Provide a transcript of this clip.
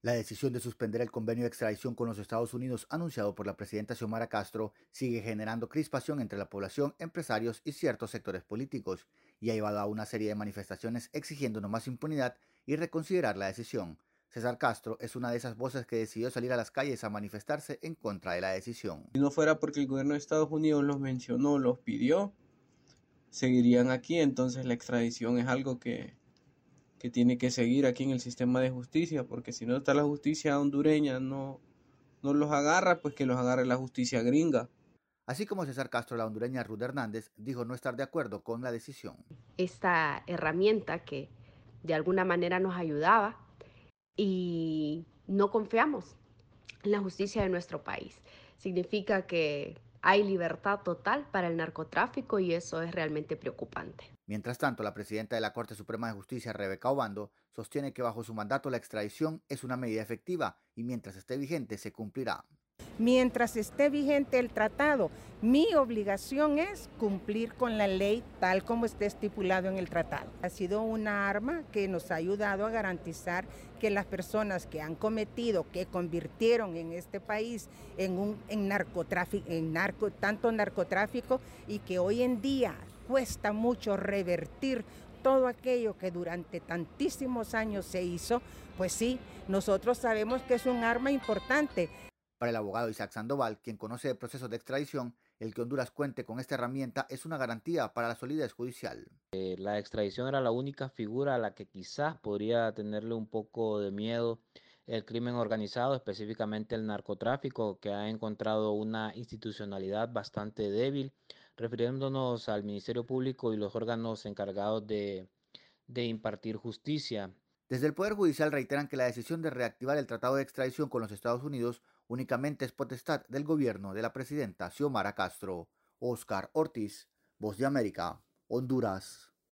La decisión de suspender el convenio de extradición con los Estados Unidos anunciado por la presidenta Xiomara Castro sigue generando crispación entre la población, empresarios y ciertos sectores políticos, y ha llevado a una serie de manifestaciones exigiendo no más impunidad y reconsiderar la decisión. César Castro es una de esas voces que decidió salir a las calles a manifestarse en contra de la decisión. Si no fuera porque el gobierno de Estados Unidos los mencionó, los pidió, seguirían aquí. Entonces la extradición es algo que tiene que seguir aquí en el sistema de justicia, porque si no está la justicia hondureña, no los agarra, pues que los agarre la justicia gringa. Así como César Castro, la hondureña Ruth Hernández dijo no estar de acuerdo con la decisión. Esta herramienta que de alguna manera nos ayudaba y no confiamos en la justicia de nuestro país. Significa que hay libertad total para el narcotráfico y eso es realmente preocupante. Mientras tanto, la presidenta de la Corte Suprema de Justicia, Rebeca Obando, sostiene que bajo su mandato la extradición es una medida efectiva y mientras esté vigente se cumplirá. Mientras esté vigente el tratado, mi obligación es cumplir con la ley tal como esté estipulado en el tratado. Ha sido una arma que nos ha ayudado a garantizar que las personas que han cometido, que convirtieron en este país en tanto narcotráfico y que hoy en día cuesta mucho revertir todo aquello que durante tantísimos años se hizo, pues sí, nosotros sabemos que es un arma importante. Para el abogado Isaac Sandoval, quien conoce el proceso de extradición, el que Honduras cuente con esta herramienta es una garantía para la solidez judicial. La extradición era la única figura a la que quizás podría tenerle un poco de miedo el crimen organizado, específicamente el narcotráfico, que ha encontrado una institucionalidad bastante débil, refiriéndonos al Ministerio Público y los órganos encargados de impartir justicia. Desde el Poder Judicial reiteran que la decisión de reactivar el tratado de extradición con los Estados Unidos únicamente es potestad del gobierno de la presidenta Xiomara Castro. Oscar Ortiz, Voz de América, Honduras.